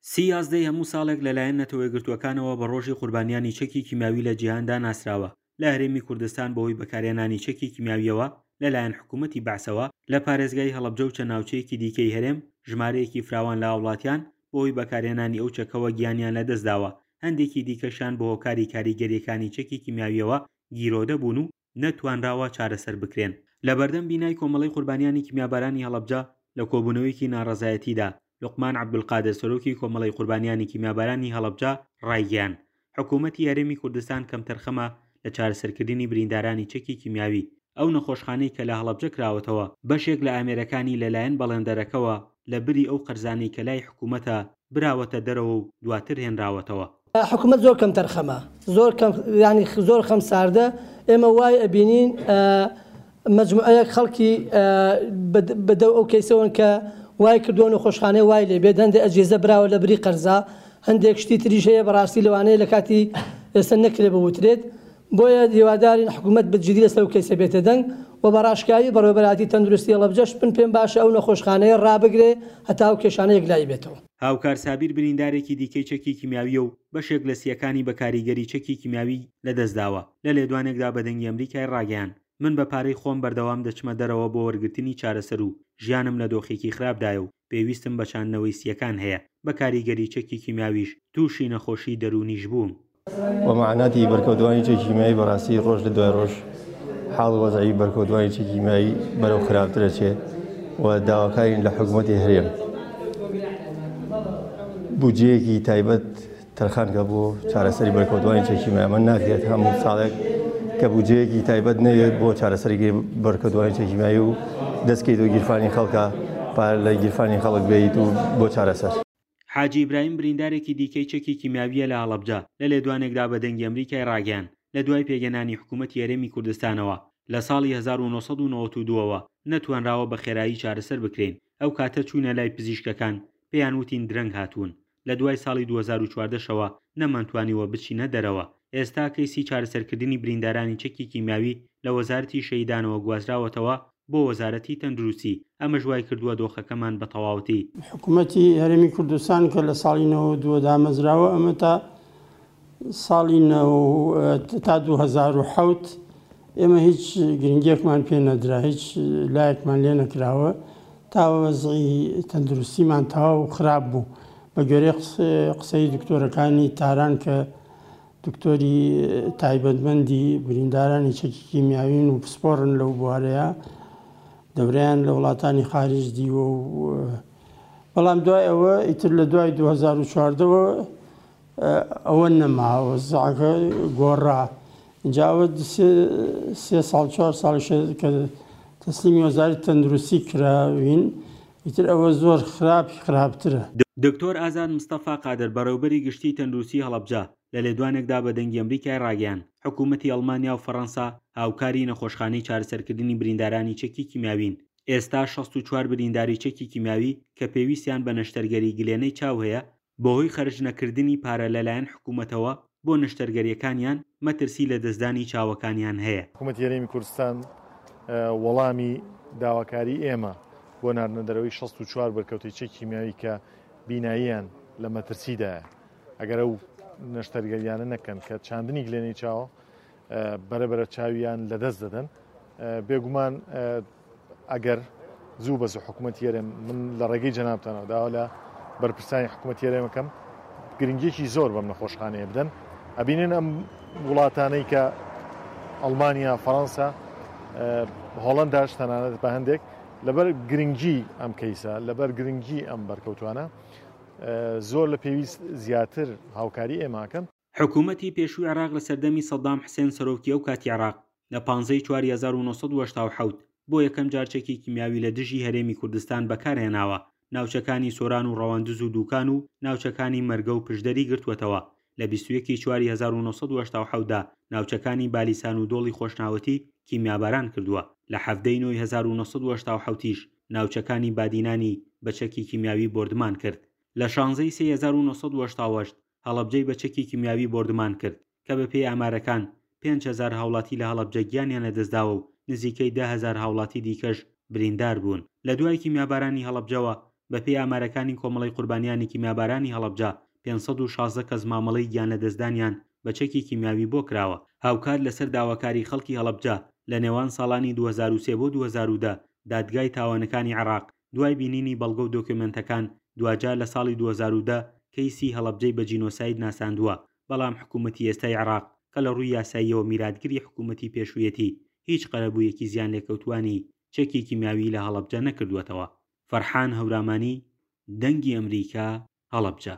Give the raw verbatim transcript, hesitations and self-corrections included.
سی یازدەی هەموو ساڵێک لەلایەن نەتەوەیەگرتووەکانەوە بە ڕۆژی قوربانیانی چەکی کیمیاوی لە جیهاندا ناسراوە. لە هەرێمی کوردستان بەهۆی بەکارهێنانی چەکی کیمیاویەوە لەلایەن حکوومەتی بەعسەوە لە پارێزگای هەڵەبجە و چەند ناوچەیەکی دیکەی هەرێم ژمارەیەکی فراوان لە هاوڵاتیان بەهۆی بەکارهێنانی ئەو چەکەوە گیانیان لەدەستداوە. هەندێکی دیکەشیان بە هۆکاری کاریگەریەکانی چەکی کیمیاویەوە گیرۆدە بوون و نەتوانراوە چارەسەر بکرێن. لە بەردەم بینای کۆمەڵەی قوربانیانی کیمیابارانی هەڵەبجە لە کۆبوونەوەیەکی ناڕەزایەتیدا لوقمان عەبدولقادر سەرۆکی کۆمەڵەی قوربانیانی کیمیابارانی هەڵەبجە ڕایگەیاند حکوومەتی هەرێمی کوردستان کەم تەرخەمە لە چارەسەرکردنی بریندارانی چەکی کیمیاوی. ئەو نەخۆشخانەی کە لە هەڵەبجە کراوەتەوە بەشێک لە ئامێرەکانی لەلایەن بەڵێندەرەکەوە لە بری ئەو قەرزانەی کە لای حکوومەتە براوەتە دەرەوە و دواتر هێنراوەتەوە. حکوومەت زۆر کەم تەرخەمە، زۆر کەم، ینی زۆر خەم ساردە. ئێمە وای ئەبینین مەجموعەیەک خەڵکی بەدەو ئەو کەیسەوەن کە وای کردووە نەخۆشخانەی وای لێبێت، هەندێک ئەجێزە براوە لە بری قەرزا، هەندێک شتی تریش هەیە بەڕاستی لەوانەیە لە کاتی ئێستا نەکرێ بوترێت. بۆیە هیوادارین حکوومەت بجددی لەسەر ئەو کەیسە بێتە دەنگ و بەڕاشکایی بەڕێوەبەراتی تەندروستی هەڵەبجەش پن پێم باشە ئەو نەخۆشخانەیە ڕابگرێ هەتا ئەو کێشانەیەک لای بێتەوە. هاوکار سابیر بریندارێکی دیکەی چەکی کیمیاویە و بەشێک لە سیەکانی بە کاریگەری چەکی کیمیاوی لەدەستداوە. لە لێدوانێکدا بە دەنگی ئەمریکای ڕاگەیاند من بە پارەی خۆم بەردەوام دەچمە دەرەوە بۆ وەرگرتنی چارەسەر و ژیانم لە دۆخێکی خراپدایە و پێویستم بە چاندنەوەی سیەکان هەیە. بە کاریگەری چەکی کیمیاویش تووشی نەخۆشی دەرونیش بووم. ومعناتی بەرکەوتوانی چەکی کیمیایی بەڕاستی ڕۆژ لە دوای ڕۆژ حاڵ وەزعی بەرکەوتوانی چەکی کیمیایی بەرەو خراپترە چێت و داواکارین لە حکوومەتی هەرێم بودجەیەکی تایبەت تەرخانکە بۆ چارەسەری بەرکەوتوانی چەکی کیمیایی. من ناکرێت هەموو ساڵێک کە بودجەیەکی تایبەت نەوێت بۆ چارەسەری بەرکەوتوانی چەکی کیمیایی و دەستکەیت و گیرفانی خەڵکە پار لە گیرفانی خەڵک بێیت و بۆ چارەسەر. حاجی ئیبراهیم بریندارێکی دیکەی چەکی کیمیاویە لە هەڵەبجە لە لێدوانێکدا بە دەنگی ئەمریکای ڕاگەیاند لە دوای پێگەنانی حکوومەتی هەرێمی کوردستانەوە لە ساڵی هەزار و نۆسەد و نۆڤەت و دووەوە نەتوانراوە بە خێرایی چارەسەر بکرێن. ئەو کاتە چوونە لای پزیشکەکان پێیان وتین درەنگ هاتوون. لە دوای ساڵی دوو هەزار و چواردەشەوە نەمانتوانیوە بچینە دەرەوە. ئێستا کەیسی چارەسەرکردنی بریندارانی چەکی کیمیاوی لە وەزارەتی شەیدانەوە گوازراوەتەوە بۆ وەزارەتی تەندروستی. ئەمە ژوای کردووە دۆخەکەمان بە تەواوەتی. حکوومەتی هەرێمی کوردستان کە لە ساڵی نەوە دووە دامەزراوە، ئەمە تا ساڵی تا دوو هەزار و حەوت ئێمە هیچ گرنگێکمان پێ نەدرا، هیچ لایەکمان لێ نەکراوە تا وەزعی تەندروستیمان تەواو خراپ بوو. بە گوێرەی قسەی دکتۆرەکانی تاران کە دکتۆری تایبەتمەندی بریندارانی چەکی کیمیاوین و پسپۆڕن لەو بوارەیە دەورەیان لە وڵاتانی خارج دیوە و بەڵام دوای ئەوە ئیتر لە دوای دوو هەزار و چواردەوە ئەوە نەماوە، زعکە گۆڕا. اینجا ئەوە سێ ساڵ چوار ساڵی کە تەسلیمی وەزارەتی تەندروستی کراوین، ئیتر ئەوە زۆر خراپی خراپترە. دکتۆر ئازاد مستەفا قادر بەڕێوەبەری گشتی تەندروستی هەڵەبجە لە لێدوانێکدا بە دەنگی ئەمریکای ڕاگەیاند حکوومەتی ئەڵمانیا و فەڕەنسا هاوکاری نەخۆشخانەی چارەسەرکردنی بریندارانی چەکی کیمیاوین. ئێستا شەست و چوار برینداری چەکی کیمیاوی کە پێویستیان بە نەشتەرگەری گلێنەی چاو هەیە بەهۆی خەرج نەکردنی پارە لەلایەن حکوومەتەوە بۆ نەشتەرگەریەکانیان مەترسی لە دەستدانی چاوەکانیان هەیە. حکوومەتی هەرێمی کوردستان وەڵامی داواکاری ئێمە بۆ ناردنەدەرەوەی شەست و چوار بەرکەوتەی چەکی کیمیاوی کە بیناییان لە مەترسیدایە ئەگەر ئەو نەشتەرگەریانە نەکەن کە چاندنی گلێنەی چاوە بەرەبەرە چاویان لەدەست دەدەن. بێگومان ئەگەر زوو بەز حکوومەتی هەرێم من لە ڕێگەی جەنابتانەوە داوا لە بەرپرسانی حکوومەتی هەرێمەکەم گرنگێکی زۆر بەم نەخۆشخانەیە بدەن. ئەبینن ئەم وڵاتانەی کە ئەڵمانیا، فەڕەنسا، هۆڵەنداش تەنانەت بە هەندێک لەبەر گرنگی ئەم کەیسە، لەبەر گرنگی ئەم بەرکەوتوانە زۆر لە پێویست زیاتر هاوکاری ئێماکەن. حکوومەتی پێشووی عێراق لە سەردەمی سەدام حوسێن سەرۆکی ئەو کاتی عێراق لە پانزەی چواری هەزار و نۆسەد و هەشتا و حەوت بۆ یەکەم جار چەکی کیمیاوی لە دژی هەرێمی کوردستان بەکارهێناوە. ناوچەکانی سۆران و ڕەواندز و دووکان و ناوچەکانی مەرگە و پشدەری گرتووەتەوە. لە بیست و یەکی چواری هەزار و نۆسەد و هەشتا و حەوتدا ناوچەکانی بالیسان و دۆڵی خۆشناوەتی کیمیاباران کردووە. لە حەڤدەی نۆی هەزار و نۆسەد و هەشتا و حەوتیش ناوچەکانی بادینانی بە چەکی کیمیاوی بۆردمان کرد. لە شانزەی سێ هەزار و نۆسەد و هەشتا و هەشت هەڵەبجەی بە چەکی کیمیاوی بۆردمان کرد کە بە پێی ئامارەکان پێنج هەزار هاوڵاتی لە هەڵەبجە گیانیان لەدەستداوە و نزیکەی ده هەزار هاوڵاتی دیکەش بریندار بوون. لە دوای کیمیابارانی هەڵەبجەوە بەپێی ئامارەکانی کۆمەڵی قوربانیانی کیمیابارانی هەڵەبجە پێنج سەد و شازدە کەس مامەڵەی گیان لەدەستدانیان بە چەکی کیمیاوی بۆ کراوە. هاوکات لەسەر داواکاری خەڵکی هەڵەبجە لە نێوان ساڵانی دوو هەزار و سێ بۆ دوو هەزار و دە دادگای تاوانەکانی عێراق دوای بینینی بەڵگە و دۆکیومنتەکان دوجار لە ساڵی دوو هەزار و دە کەیسی هەڵەبجەی بە جینۆساید ناساندووە، بەڵام حکوومەتی ئێستای عێراق کە لە ڕووی یاساییەوە میراتگیری حکوومەتی پێشوویەتی هیچ قەرەبوویەکی زیان لێکەوتوانی چەکی کیمیاوی لە هەڵەبجە نەکردووەتەوە. فەرحان هەورامانی، دەنگی ئەمریکا، هەڵەبجە.